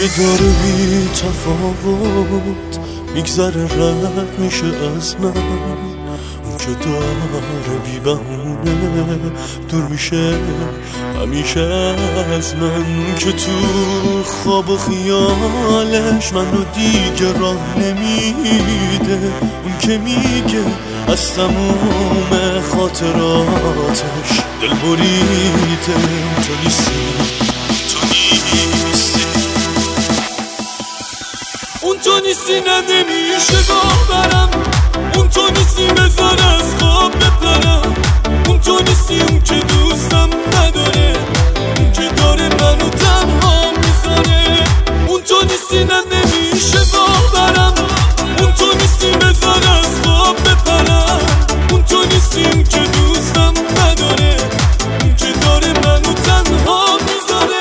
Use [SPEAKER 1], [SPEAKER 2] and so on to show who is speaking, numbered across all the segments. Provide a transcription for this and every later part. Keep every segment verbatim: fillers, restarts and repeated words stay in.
[SPEAKER 1] داره بی تفاوت میگذره رد میشه از من، اون که داره بی بهونه دور میشه همیشه از من، اون که تو خواب و خیالش منو دیگه راه نمیده، اون که میگه از تموم خاطراتش دل بریده. تو نیستی، تو نیستی، اون تو نیستی، نه نمیشه باورم، اون تو نیستی بذار از خواب بپرم، اون تو نیستی، اون که دوستم نداره، اون که داره منو تنها میذاره، اون تو نیستی، نه نمیشه باورم، اون تو نیستی بذار از خواب بپرم، اون تو نیستی، اون که دوستم نداره، اون که داره منو تنها میذاره.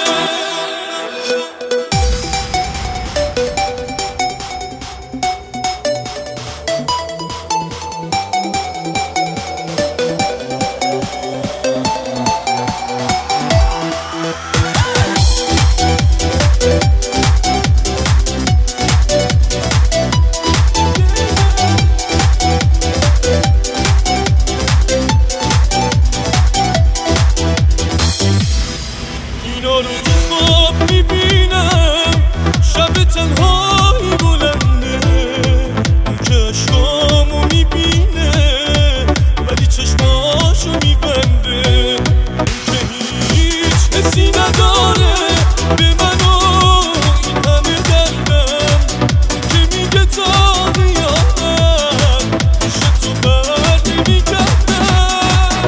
[SPEAKER 1] اینا رو تو خواب میبینم، شب تنهایی بلنده، اون که عشقامو میبینه ولی چشماشو میبنده، اون که هیچ حسی نداره به من و این همه دردم، اون که میگه تا قیامت پیش تو بر نمیگردم،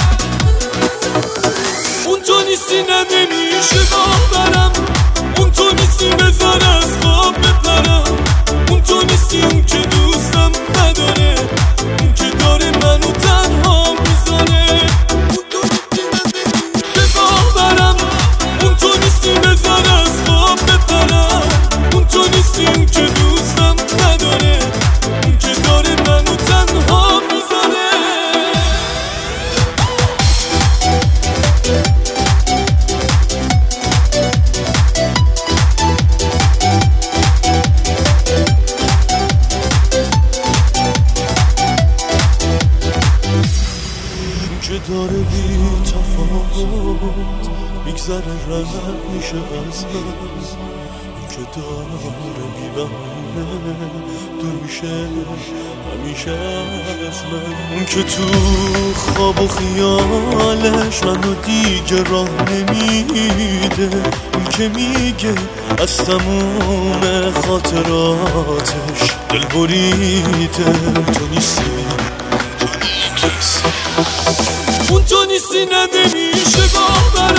[SPEAKER 1] اون تو نیستی، نه نمیشه باورم، اون تو نیستی بذار از خواب بپرم، اون تو نیستی، اون که دوستم نداره، اون که داره منو تنها میذاره، اون تو نیستی، نه نمیشه باورم، اون تو نیستی بذار از خواب بپرم، اون تو نیستی، اون که دوستم نداره، اون که داره منو تنها میذاره. که داره بی تفاوت میگذره رد میشه از من، اون که داره بی بهونه دور میشه همیشه از من، اون که تو خواب و خیالش منو دیگه راه نمیده، اون که میگه از تموم خاطراتش دل بریده. تو نیستی، اون تو نیستی، نه نمیشه باور